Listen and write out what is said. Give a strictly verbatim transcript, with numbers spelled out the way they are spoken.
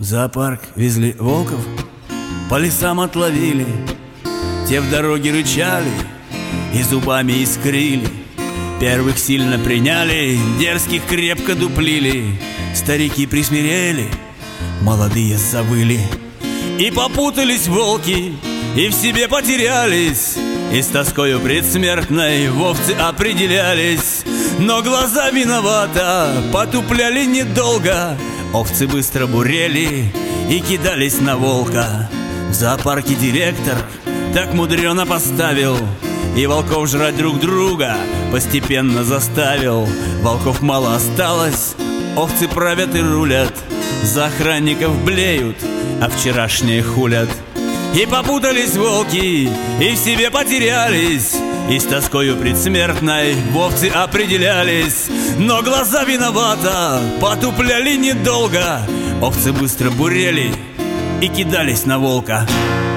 В зоопарк везли волков, по лесам отловили. Те в дороге рычали и зубами искрили. Первых сильно приняли, дерзких крепко дуплили. Старики присмирели, молодые завыли. И попутались волки, и в себе потерялись, и с тоскою предсмертной в овцы определялись. Но глаза виновато потупляли недолго. Овцы быстро бурели и кидались на волка. В зоопарке директор так мудрено поставил и волков жрать друг друга постепенно заставил. Волков мало осталось, овцы правят и рулят. За охранников блеют, а вчерашние хулят. И попутались волки, и в себе потерялись, и с тоскою предсмертной в овцы определялись. Но глаза виновато потупляли недолго. Овцы быстро бурели и кидались на волка.